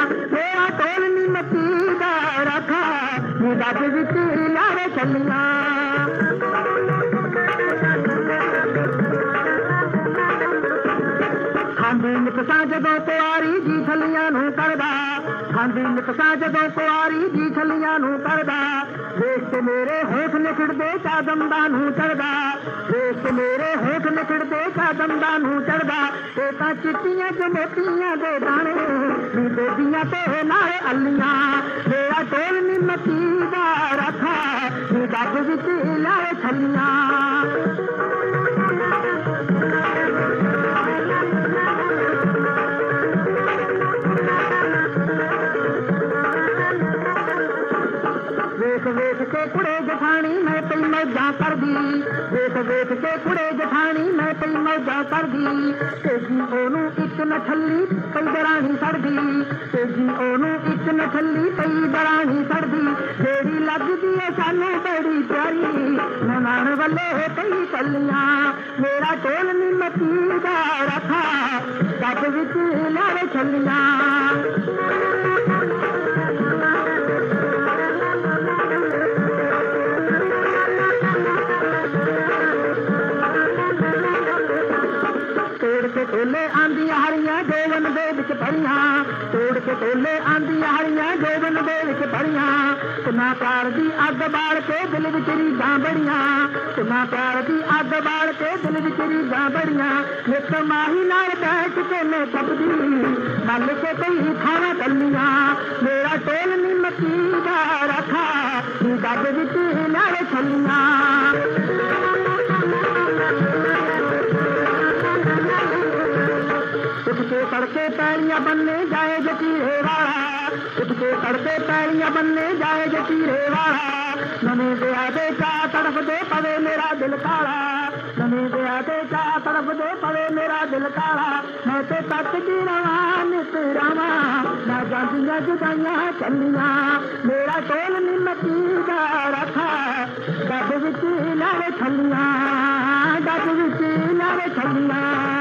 मेरा टोल निमकी दा रखा डब विच लावे छलियां खांदी निकसा जदों कुआरी जी छलियां नूं करदा खांदी निकसा जदों कुआरी जी छलियां नूं करदा देख के मेरे होठ निखड़दे चा दंदा नूं चढ़दा देख के मेरे होठ निखड़दे चा दंदा नूं चढ़दा ए तां चिट्टियां च मोतियां दे दाणे नी बेदियां ते नाल अल्लियां मेरा टोल निमकी दा रखा नी डब विच लाए छलियां वेख वेख के कुड़े जठानी मैं पई मौजा कर दी वेख वेख के कुड़े जठानी मैं पई मौजा कर दी तेजी ओनू इक न छली पई दरानी सड़दी तेजी ओनू इक न छली पई दरानी सड़दी जेड़ी लगदी है सानू बड़ी प्यारी ननाण वल्ले पई चलियां मेरा टोल निमकी दा रखा डब विच लावे छलियां टोले आंदियां हरियां जोवन दे विच भरियां तोड़ के टोले आंदियां हरियां जोवन दे विच भरियां सुना प्यार दी अग बाल के दिल विच रीझां बड़ियां सुना प्यार दी अग बाल के दिल विच रीझां बड़ियां नित माही नाल बैठ के मैं तपदी मल के कई थावां टल्लियां मेरा टोल निमकी दा रखा डब विच लावे छलियां उठ के तड़के पैलियां बनने जाए जतीरे वाला उठ के तड़के पैलियां बनने जाए जतीरे वाला नने दिया दे चा तड़फ दे पवे मेरा दिल काला नने दिया दे चा तड़फ दे पवे मेरा दिल काला मैं ते तक दी रवा नित रवा ना जांदियां जुदाइयां चलियां मेरा टोल निमकी दा रखा डब विच लावे छलियां डब विच लावे छलियां